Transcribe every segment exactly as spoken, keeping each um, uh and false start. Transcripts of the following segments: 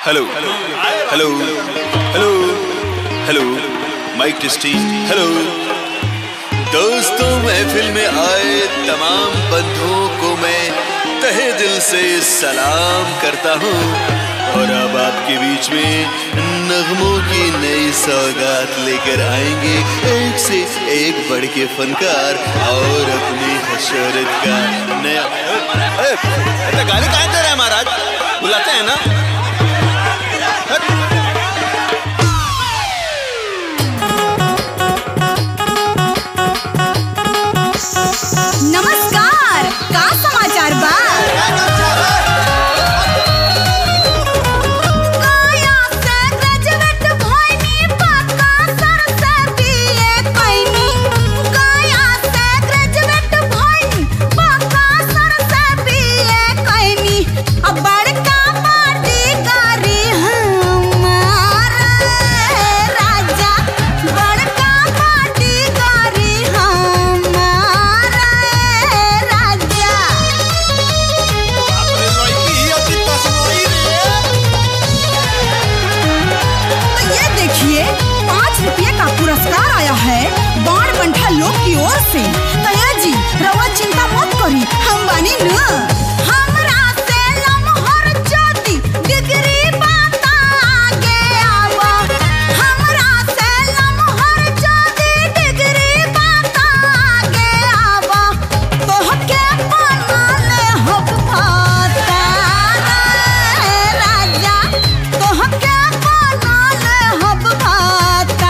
Hello hello hello hello mic testing hello. दोस्तों, महफिल में आए तमाम बंधुओं को मैं तहे दिल से सलाम करता हूँ और अब आपके बीच में नगमों की नई सौगात लेकर आएंगे एक से एक बढ़ के फनकार और अपनी हशरत का नया। गाली कहाँ दे रहे हैं महाराज, बुलाते हैं ना। नमस्कार, का समाचार बा? पुरस्कार आया है बाण बंठा लोग की ओर से। तया जी रवा चिंता मत करी, हम बानी न। हमरा से लमहर ज्योति डिग्री बाता आगे आवा। हमरा से लमहर ज्योति डिग्री बाता आगे आवा। तोहके बनाले हब भाता राजा, तोहके बनाले हब भाता।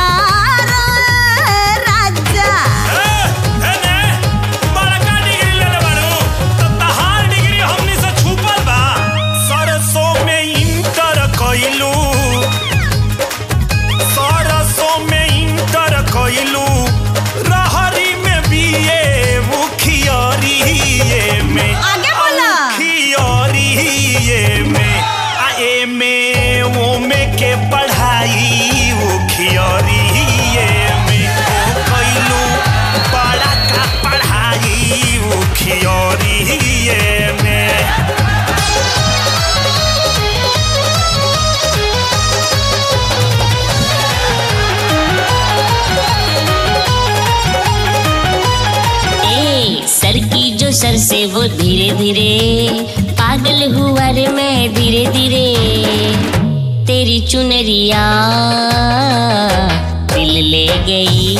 सर से वो धीरे धीरे पागल हुआ रे मैं धीरे धीरे। तेरी चुनरिया दिल ले गई।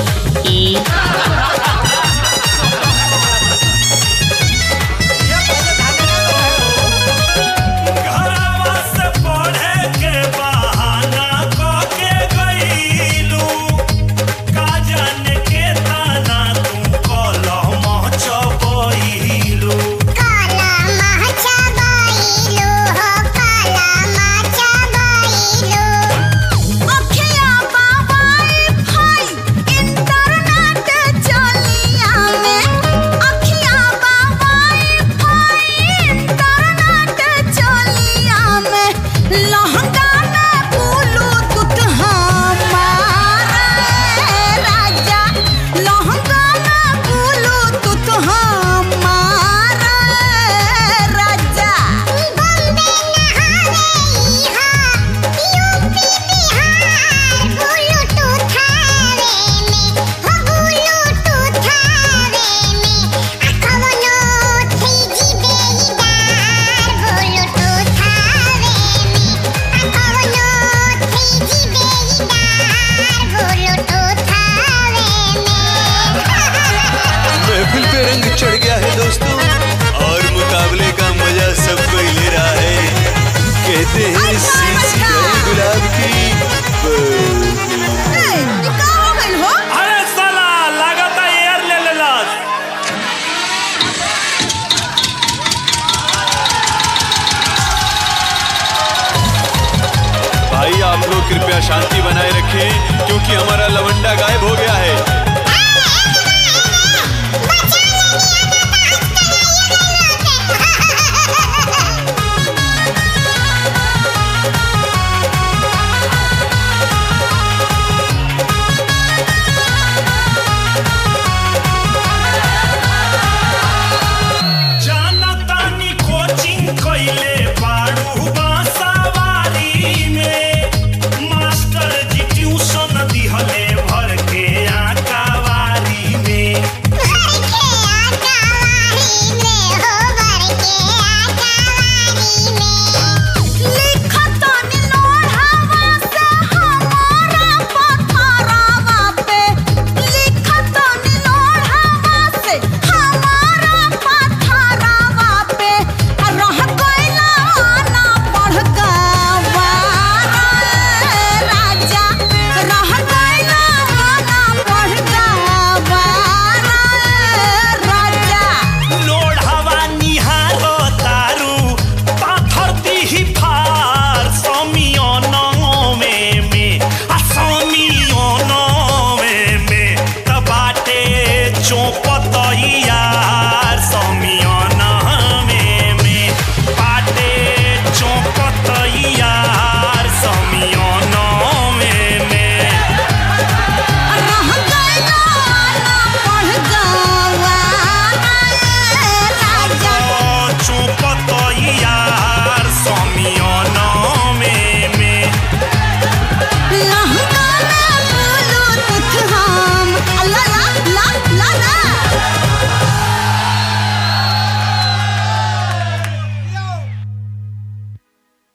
चढ़ गया है दोस्तों और मुकाबले का मजा सब कोई ले रहा है। कहते हैं सीसी गुलाब की अरे साला लगाता यार ले ले ला। भाई आप लोग कृपया शांति बनाए रखें क्योंकि हमारा लवंडा गायब हो गया है।